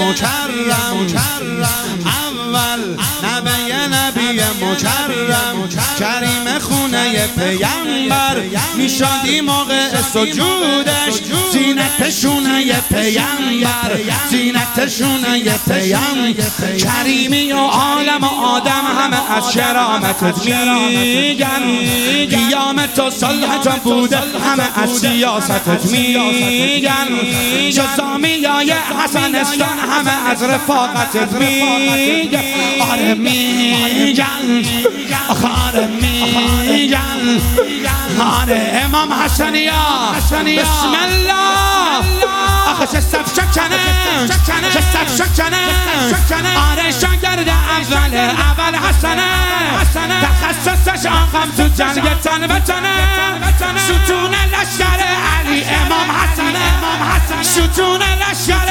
مکرم اول نبی مکرم کریم خونه پیمبر میشادی موقع سجودش زینت شونه پیمبر زینت شونه پیمبر کریمی و عالم و آدم همه از شرامتت میگن قیامت و صلحت بوده همه از سیاستت میگن جزامیای حسنستان همه از رفاقتت میگن آره میگن آره میگن آره امام حسنیا بسم الله آخه چه صف شکنه چه صف شکنه آره شاگرد اول حسنه تخصصش آقام تو جنگ تن و تنه ستون لشکر علی امام حسنه ستون لشکر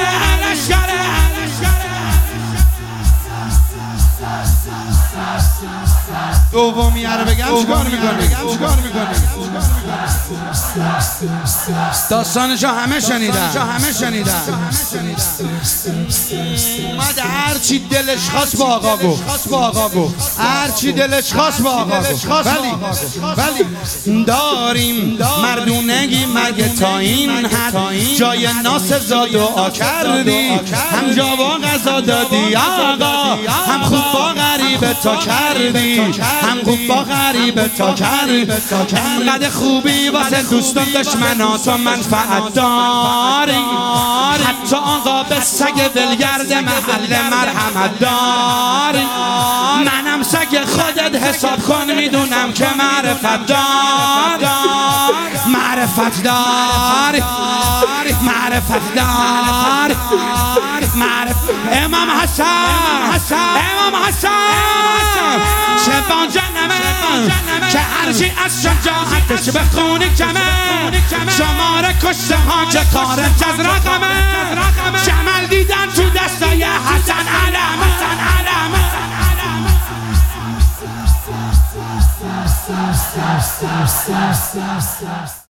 دومی رو بگم چیکار میکنی؟ داستانشو همه شنیدن اومد هر چی دلش خواست با آقا گفت هر چی دلش خواست با آقا گفت ولی داریم مردونگی مگه تا این حد جای ناس زاد دعا کردی هم جوا غذا دادی آقا هم خوب با غریبه تا کردی هم خوب با غریبه تا کردی انقدر خوبی واسه دوستان دشمنات و منفعت داری حتی آقا به سگ ولگرد محل مرحمت داری منم سگ خودت حساب کن میدونم که معرفت داری امام حسن چه با جنمه که هرچی از شجاعتش به خونی کمه شماره کشته ها که خارج از رقمه جمل دیدن تو دستای حسن علم